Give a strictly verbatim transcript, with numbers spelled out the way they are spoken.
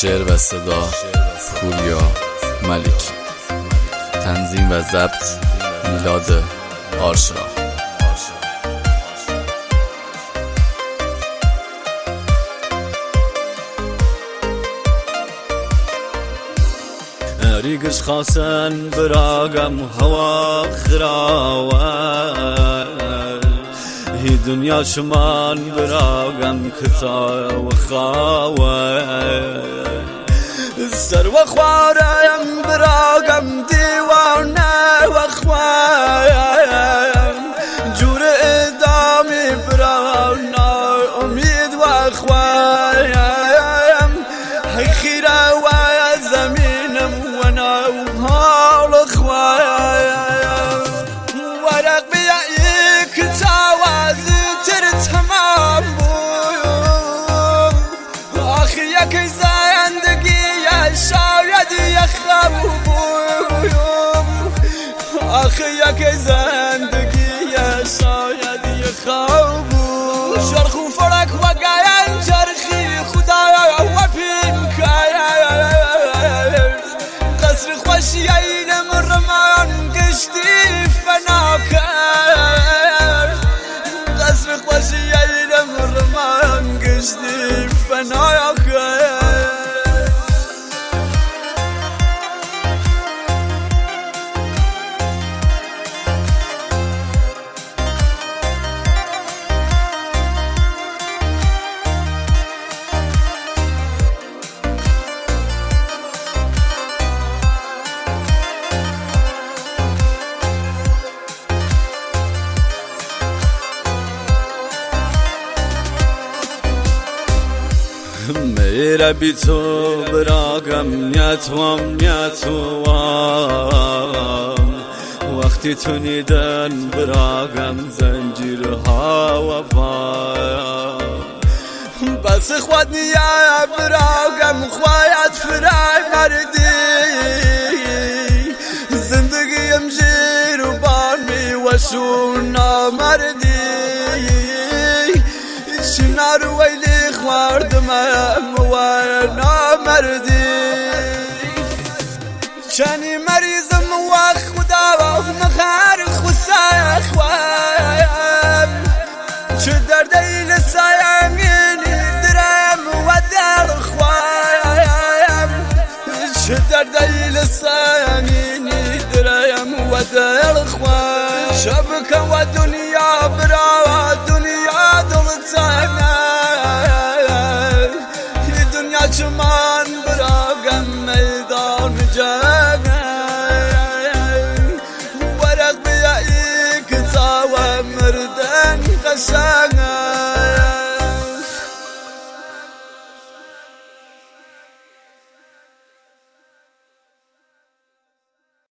شعر و صدا پوریا ملکی، تنظیم و ضبط میلاد آرشا. ریگش خواستن براغم هوا خراوه، هی دنیا شمان براغم کتا و خواوه، سر و خوارم براغم دیوانه و خوایم، جور ادامی براغنا امید و خوایم، هی خیره و زمینم و نوحال خوایم، ورق بیایی کتاوازی تر تمام بویم، آخی یکی زندگی شاید یخم بویم، آخی یکی زندگی شاید یخم بویم، شرخ و فرق و گاین جرخی خدایا و پین کاید، قصر خوشی اینم رمان گشتی فنا کرد، قصر خوشی اینم رمان گشتی فنا کرد. میره بی تو براغم نیتوام نیتوام، وقتی تو نیدن براغم زنجیرها و پایم، بس خود نیا براغم خواهد فرای مردی، زندگیم جیر و بانی و شونا مردی، شنار ویلی خواردم و نامردی، چنی مریضم و خدا و مخار خسای خوایم، چه دردی لسایمینی درم و در خوایم، چه دردی لسایمینی درم و در خوایم، شبک و دنیا برا و دنیا دلتانه، هی دنیا چمان براغم میدان جنه، ورق بیایی کتا و مردن قشنه.